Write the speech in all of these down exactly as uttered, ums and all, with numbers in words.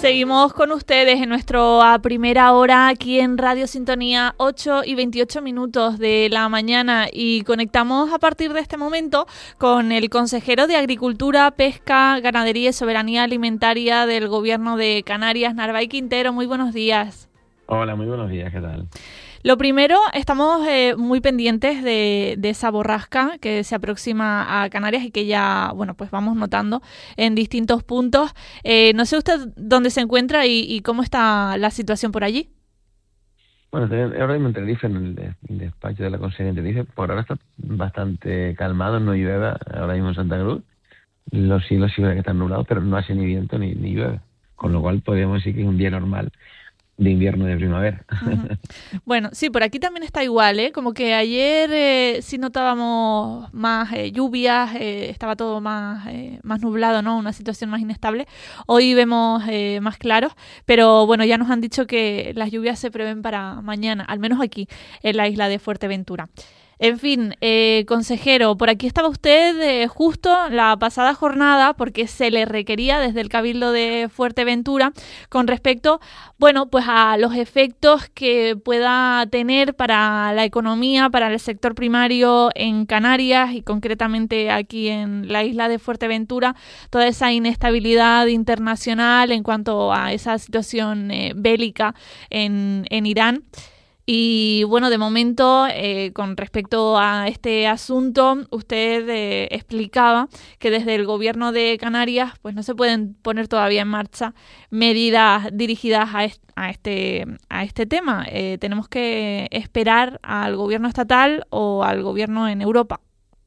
Seguimos con ustedes en nuestra primera hora aquí en Radio Sintonía, ocho y veintiocho minutos de la mañana, y conectamos a partir de este momento con el consejero de Agricultura, Pesca, Ganadería y Soberanía Alimentaria del Gobierno de Canarias, Narvay Quintero. Muy buenos días. Hola, muy buenos días, ¿qué tal? Lo primero, estamos eh, muy pendientes de, de esa borrasca que se aproxima a Canarias y que ya, bueno, pues vamos notando en distintos puntos. Eh, no sé usted dónde se encuentra y, y cómo está la situación por allí. Bueno, estoy ahora mismo en Tenerife, en el, de- el despacho de la Consejería de Tenerife. Por ahora está bastante calmado, no llueve ahora mismo en Santa Cruz. Los cielos sí que están nublados, pero no hace ni viento ni, ni llueve. Con lo cual podríamos decir que es un día normal de invierno de primavera. Ujú. Bueno, sí, por aquí también está igual, ¿eh? Como que ayer eh, sí notábamos más eh, lluvias, eh, estaba todo más, eh, más nublado, ¿no? Una situación más inestable. Hoy vemos eh, más claros, pero bueno, ya nos han dicho que las lluvias se prevén para mañana, al menos aquí, en la isla de Fuerteventura. En fin, eh, consejero, por aquí estaba usted eh, justo la pasada jornada porque se le requería desde el Cabildo de Fuerteventura con respecto, bueno, pues a los efectos que pueda tener para la economía, para el sector primario en Canarias y concretamente aquí en la isla de Fuerteventura, toda esa inestabilidad internacional en cuanto a esa situación eh, bélica en, en Irán. Y bueno, de momento, eh, con respecto a este asunto, usted eh, explicaba que desde el gobierno de Canarias pues no se pueden poner todavía en marcha medidas dirigidas a, est a, este, a este tema. Eh, tenemos que esperar al gobierno estatal o al gobierno en Europa.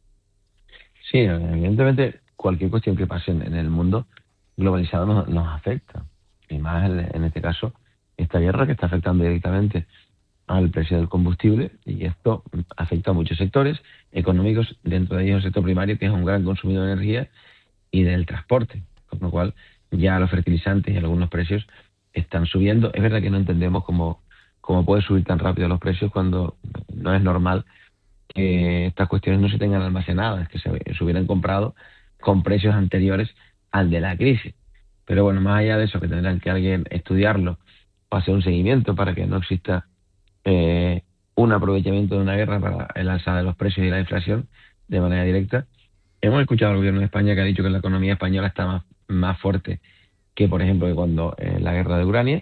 Sí, evidentemente cualquier cuestión que pase en, en el mundo globalizado nos, nos afecta. Y más en, en este caso, esta guerra que está afectando directamente al precio del combustible, y esto afecta a muchos sectores económicos, dentro de ellos el sector primario, que es un gran consumidor de energía y del transporte, con lo cual ya los fertilizantes y algunos precios están subiendo. Es verdad que no entendemos cómo, cómo puede subir tan rápido los precios cuando no es normal que estas cuestiones no se tengan almacenadas, que se, se hubieran comprado con precios anteriores al de la crisis. Pero bueno, más allá de eso, que tendrán que alguien estudiarlo o hacer un seguimiento para que no exista eh, un aprovechamiento de una guerra para el alza de los precios y la inflación de manera directa. Hemos escuchado al gobierno de España que ha dicho que la economía española está más, más fuerte que, por ejemplo, que cuando eh, la guerra de Ucrania,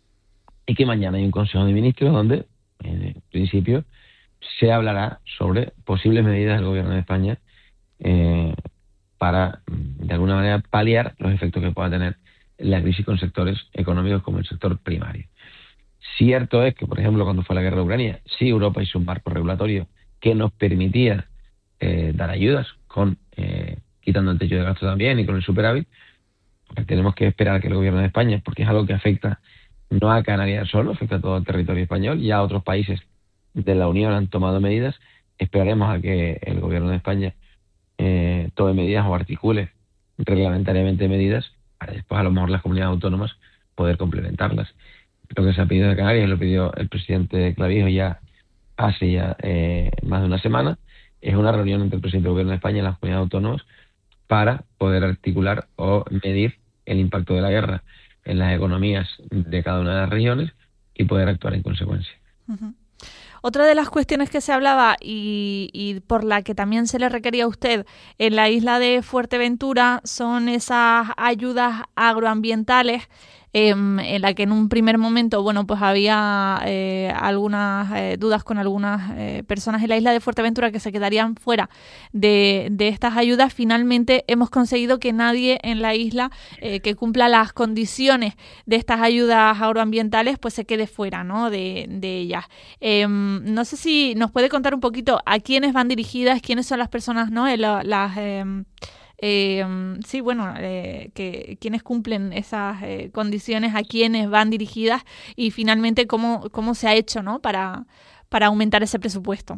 y que mañana hay un Consejo de Ministros donde, en principio, se hablará sobre posibles medidas del gobierno de España eh, para, de alguna manera, paliar los efectos que pueda tener la crisis con sectores económicos como el sector primario. Cierto es que, por ejemplo, cuando fue la guerra de Ucrania, sí Europa hizo un marco regulatorio que nos permitía eh, dar ayudas, con eh, quitando el techo de gasto también y con el superávit. Tenemos que esperar a que el gobierno de España, porque es algo que afecta no a Canarias solo, afecta a todo el territorio español, ya otros países de la Unión han tomado medidas. Esperaremos a que el gobierno de España eh, tome medidas o articule reglamentariamente medidas para después, a lo mejor, las comunidades autónomas poder complementarlas. Lo que se ha pedido de Canarias, lo pidió el presidente Clavijo ya hace ya eh, más de una semana, es una reunión entre el presidente del gobierno de España y las comunidades autónomas para poder articular o medir el impacto de la guerra en las economías de cada una de las regiones y poder actuar en consecuencia. Uh-huh. Otra de las cuestiones que se hablaba y, y por la que también se le requería a usted en la isla de Fuerteventura son esas ayudas agroambientales eh, en la que en un primer momento, bueno, pues había eh, algunas eh, dudas con algunas eh, personas en la isla de Fuerteventura que se quedarían fuera de, de estas ayudas. Finalmente hemos conseguido que nadie en la isla eh, que cumpla las condiciones de estas ayudas agroambientales pues se quede fuera, ¿no?, de, de ellas. Eh, no sé si nos puede contar un poquito a quiénes van dirigidas, quiénes son las personas, ¿no?, eh, la, las... Eh, Eh, sí, bueno, eh, que quienes cumplen esas eh, condiciones, a quienes van dirigidas y finalmente cómo, cómo se ha hecho, ¿no?, para, para aumentar ese presupuesto.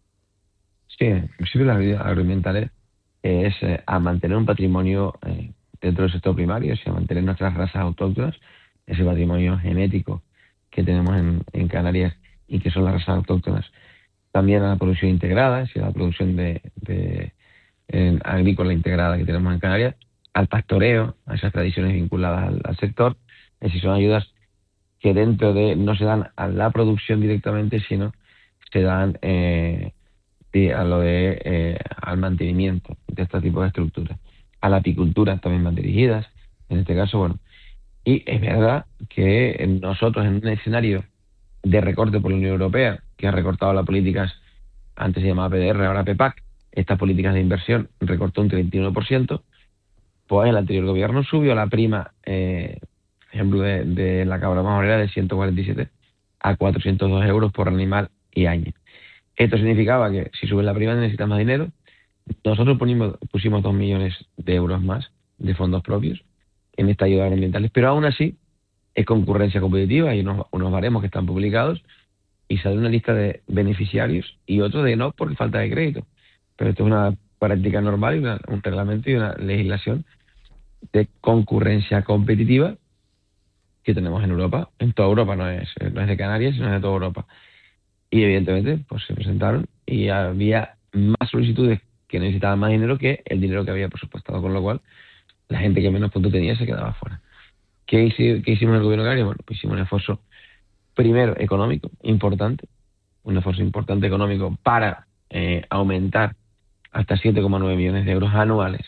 Sí, en principio las medidas agroambientales es eh, a mantener un patrimonio eh, dentro del sector primario, o sea, a mantener nuestras razas autóctonas, ese patrimonio genético que tenemos en, en Canarias y que son las razas autóctonas. También a la producción integrada, es decir, a la producción de, de eh, agrícola integrada que tenemos en Canarias, al pastoreo, a esas tradiciones vinculadas al, al sector, Es decir, son ayudas que dentro de, no se dan a la producción directamente, sino se dan eh, de- a lo de eh, al mantenimiento de este tipo de estructuras. A la apicultura también van dirigidas, en este caso, bueno. Y es verdad que nosotros en un escenario de recorte por la Unión Europea, que ha recortado las políticas, antes se llamaba P D R, ahora P PAC, estas políticas de inversión recortó un treinta y uno por ciento, pues el anterior gobierno subió la prima, eh, por ejemplo, de, de la cabra majorera de ciento cuarenta y siete a cuatrocientos dos euros por animal y año. Esto significaba que si subes la prima necesitas más dinero. Nosotros pusimos, pusimos dos millones de euros más de fondos propios en esta ayuda agroambientales, pero aún así es concurrencia competitiva, hay unos, unos baremos que están publicados y sale una lista de beneficiarios y otros de no por falta de crédito. Pero esto es una práctica normal y una- un reglamento y una legislación de concurrencia competitiva que tenemos en Europa, en toda Europa, no es, no es de Canarias, sino es de toda Europa. Y evidentemente, pues se presentaron y había más solicitudes que necesitaban más dinero que el dinero que había presupuestado, con lo cual la gente que menos puntos tenía se quedaba fuera. ¿Qué, hici- qué hicimos en el gobierno canario? Bueno, pues hicimos un esfuerzo primero económico importante, un esfuerzo importante económico para eh, aumentar hasta siete coma nueve millones de euros anuales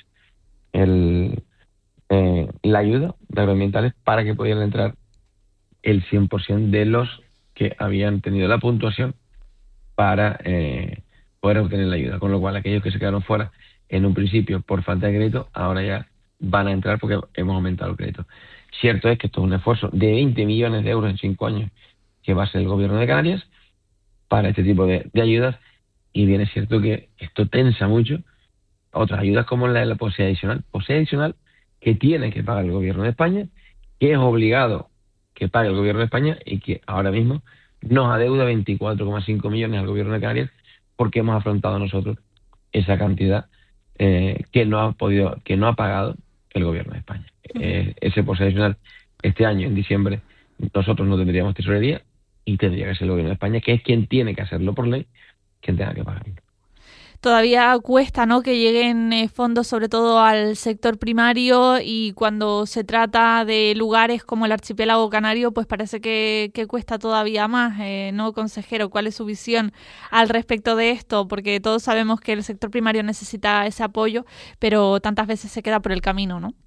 el, eh, la ayuda de agroambientales para que pudieran entrar el cien por ciento de los que habían tenido la puntuación para eh, poder obtener la ayuda. Con lo cual, aquellos que se quedaron fuera en un principio por falta de crédito, ahora ya van a entrar porque hemos aumentado el crédito. Cierto es que esto es un esfuerzo de veinte millones de euros en cinco años que va a ser el gobierno de Canarias para este tipo de, de ayudas, y bien es cierto que esto tensa mucho otras ayudas como la de la posee adicional. Posee adicional que tiene que pagar el gobierno de España, que es obligado que pague el gobierno de España y que ahora mismo nos adeuda veinticuatro coma cinco millones al gobierno de Canarias porque hemos afrontado nosotros esa cantidad eh, que no ha podido, que no ha pagado el gobierno de España. Ujú. Eh, ese posee adicional este año, en diciembre, nosotros no tendríamos tesorería y tendría que ser el gobierno de España, que es quien tiene que hacerlo por ley, quien tenga que pagarlo. Todavía cuesta, ¿no?, que lleguen eh, fondos sobre todo al sector primario, y cuando se trata de lugares como el archipiélago canario, pues parece que, que cuesta todavía más, eh, ¿no, consejero? ¿Cuál es su visión al respecto de esto? Porque todos sabemos que el sector primario necesita ese apoyo, pero tantas veces se queda por el camino, ¿no?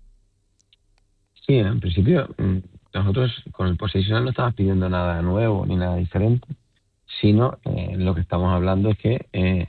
Sí, en principio mm, nosotros con el posicional no estamos pidiendo nada nuevo ni nada diferente, sino eh, lo que estamos hablando es que eh,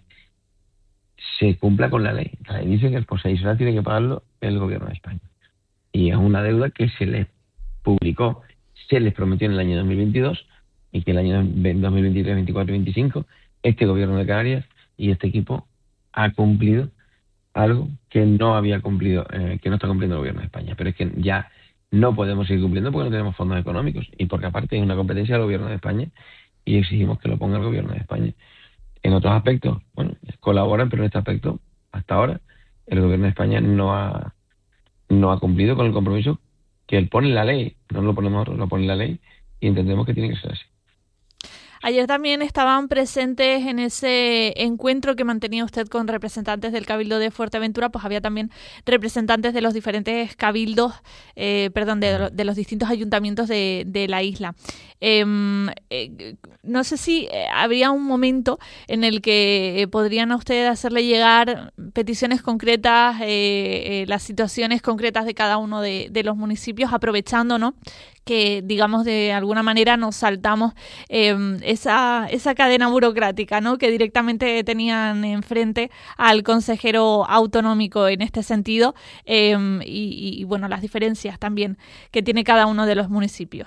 se cumpla con la ley. La ley dice que el posicional tiene que pagarlo el gobierno de España. Y es una deuda que se les publicó, se les prometió en el año dos mil veintidós y que el año dos mil veintitrés, veinticuatro y veinticinco este gobierno de Canarias y este equipo ha cumplido algo que no había cumplido, eh, que no está cumpliendo el gobierno de España. Pero es que ya no podemos seguir cumpliendo porque no tenemos fondos económicos y porque aparte es una competencia del gobierno de España y exigimos que lo ponga el gobierno de España. En otros aspectos, bueno, colaboran, pero en este aspecto, hasta ahora, el gobierno de España no ha, no ha cumplido con el compromiso que él pone en la ley. No lo ponemos nosotros, lo pone en la ley y entendemos que tiene que ser así. Ayer también estaban presentes en ese encuentro que mantenía usted con representantes del Cabildo de Fuerteventura, pues había también representantes de los diferentes cabildos, eh, perdón, de, de los distintos ayuntamientos de, de la isla. Eh, eh, no sé si eh, habría un momento en el que eh, podrían a usted hacerle llegar peticiones concretas, eh, eh, las situaciones concretas de cada uno de, de los municipios, aprovechando, ¿no?, que, digamos, de alguna manera nos saltamos eh, esa, esa cadena burocrática, ¿no?, que directamente tenían enfrente al consejero autonómico en este sentido, eh, y, y, bueno, las diferencias también que tiene cada uno de los municipios.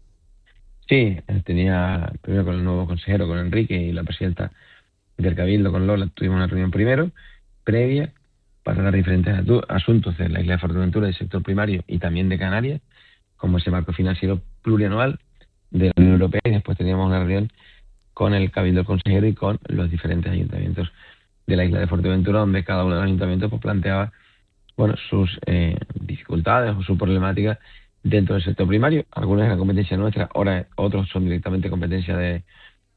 Sí, tenía primero con el nuevo consejero, con Enrique, y la presidenta del Cabildo, con Lola, tuvimos una reunión primero, previa, para tratar diferentes asuntos de la isla de Fuerteventura, del sector primario y también de Canarias, como ese marco financiero plurianual de la Unión Europea, y después teníamos una reunión con el Cabildo Consejero y con los diferentes ayuntamientos de la isla de Fuerteventura, donde cada uno de los ayuntamientos pues, planteaba bueno, sus eh, dificultades o su problemática dentro del sector primario. Algunas eran competencia nuestra, ahora otros son directamente competencia de,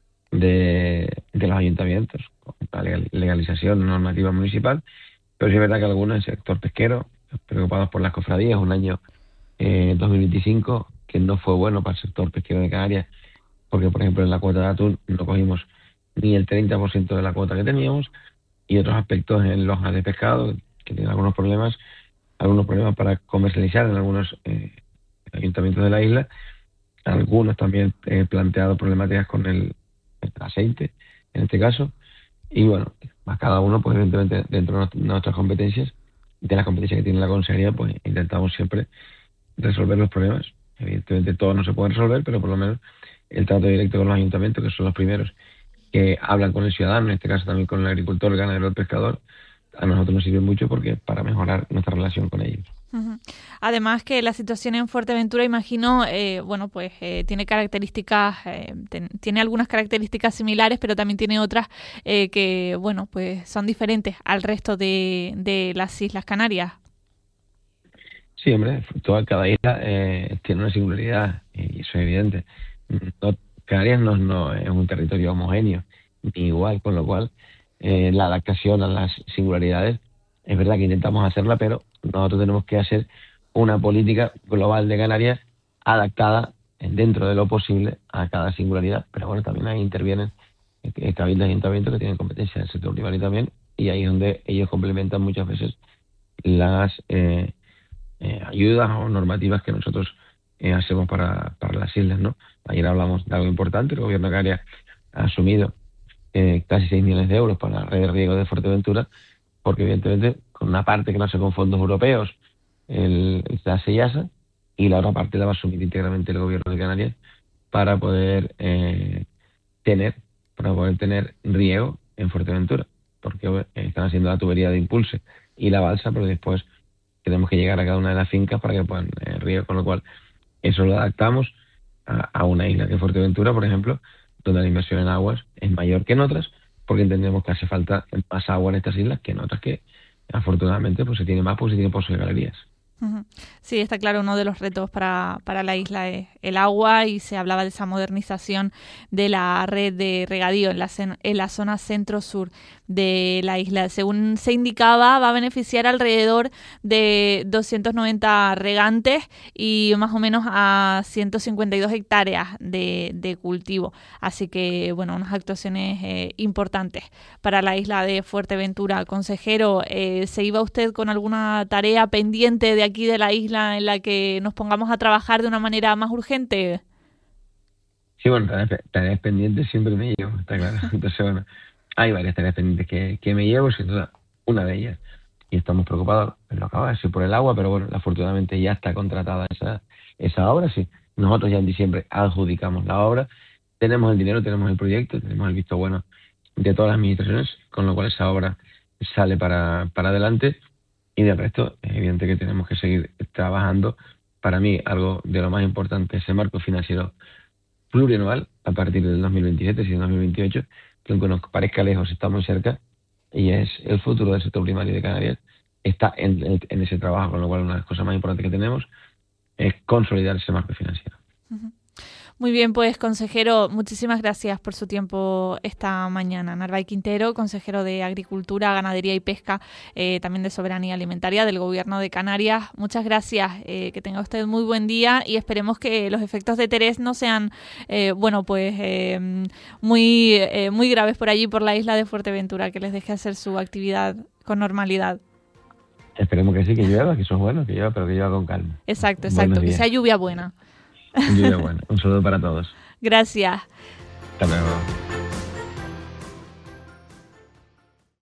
de, de los ayuntamientos, con la legalización normativa municipal, pero sí es verdad que algunos en el sector pesquero, preocupados por las cofradías, un año eh, dos mil veinticinco, que no fue bueno para el sector pesquero de Canarias, porque, por ejemplo, en la cuota de atún no cogimos ni el treinta por ciento de la cuota que teníamos, y otros aspectos en lonjas de pescado, que tienen algunos problemas, algunos problemas para comercializar en algunos eh, ayuntamientos de la isla, algunos también eh, planteado problemáticas con el, el aceite, en este caso, y bueno, más cada uno, pues evidentemente dentro de nuestras competencias, de las competencias que tiene la consejería, pues intentamos siempre resolver los problemas. Evidentemente todos no se pueden resolver, pero por lo menos el trato directo con los ayuntamientos, que son los primeros que hablan con el ciudadano, en este caso también con el agricultor, el ganadero, el pescador, a nosotros nos sirve mucho porque para mejorar nuestra relación con ellos. Uh-huh. Además que la situación en Fuerteventura, imagino, eh, bueno, pues eh, tiene características, eh, ten, tiene algunas características similares, pero también tiene otras eh, que, bueno, pues son diferentes al resto de, de las Islas Canarias. Sí, hombre, toda cada isla eh, tiene una singularidad y eso es evidente. No, Canarias no, no es un territorio homogéneo ni igual, con lo cual eh, la adaptación a las singularidades es verdad que intentamos hacerla, pero nosotros tenemos que hacer una política global de Canarias adaptada dentro de lo posible a cada singularidad. Pero bueno, también ahí intervienen eh, cabildos y ayuntamientos que tienen competencia del sector primario también, y ahí es donde ellos complementan muchas veces las eh, eh, ayudas o normativas que nosotros eh, hacemos para, para las islas, ¿no? Ayer hablamos de algo importante. El gobierno de Canarias ha asumido eh, casi seis millones de euros para la red de riego de Fuerteventura, porque evidentemente con una parte que no hace con fondos europeos, el, la SEIASA, y la otra parte la va a asumir íntegramente el gobierno de Canarias para poder eh, tener para poder tener riego en Fuerteventura, porque eh, están haciendo la tubería de impulse y la balsa, pero después tenemos que llegar a cada una de las fincas para que puedan eh, riego, con lo cual eso lo adaptamos a, a una isla que Fuerteventura, por ejemplo, donde la inversión en aguas es mayor que en otras, porque entendemos que hace falta más agua en estas islas que en otras que afortunadamente pues se tiene más, porque se tiene pozos de galerías. Sí, está claro, uno de los retos para, para la isla es el agua, y se hablaba de esa modernización de la red de regadío en la, en la zona centro-sur de la isla. Según se indicaba, va a beneficiar alrededor de doscientos noventa regantes y más o menos a ciento cincuenta y dos hectáreas de, de cultivo. Así que, bueno, unas actuaciones eh, importantes para la isla de Fuerteventura. Consejero, eh, ¿se iba usted con alguna tarea pendiente de aquí de la isla en la que nos pongamos a trabajar de una manera más urgente? Sí, bueno, tareas, tareas pendientes siempre me llevo, está claro. Entonces, bueno, hay varias tareas pendientes que, que me llevo, sin duda, una de ellas. Y estamos preocupados, lo acabo de decir, por el agua, pero bueno, afortunadamente ya está contratada esa, esa obra, sí. Nosotros ya en diciembre adjudicamos la obra, tenemos el dinero, tenemos el proyecto, tenemos el visto bueno de todas las administraciones, con lo cual esa obra sale para, para adelante. Y del resto, es evidente que tenemos que seguir trabajando. Para mí, algo de lo más importante es el marco financiero plurianual a partir del dos mil veintisiete, si del dos mil veintiocho, que aunque nos parezca lejos, está muy cerca, y es el futuro del sector primario de Canarias. Está en, en, en ese trabajo, con lo cual una de las cosas más importantes que tenemos es consolidar ese marco financiero. Uh-huh. Muy bien, pues consejero, muchísimas gracias por su tiempo esta mañana. Narváez Quintero, consejero de Agricultura, Ganadería y Pesca, eh, también de Soberanía Alimentaria del Gobierno de Canarias. Muchas gracias, eh, que tenga usted muy buen día, y esperemos que los efectos de Terés no sean, eh, bueno, pues eh, muy, eh, muy graves por allí, por la isla de Fuerteventura, que les deje hacer su actividad con normalidad. Esperemos que sí, que llueva, que eso es bueno, que llueva, pero que llueva con calma. Exacto, exacto, que sea lluvia buena. Lluvia buena. Un saludo para todos. Gracias. Hasta luego.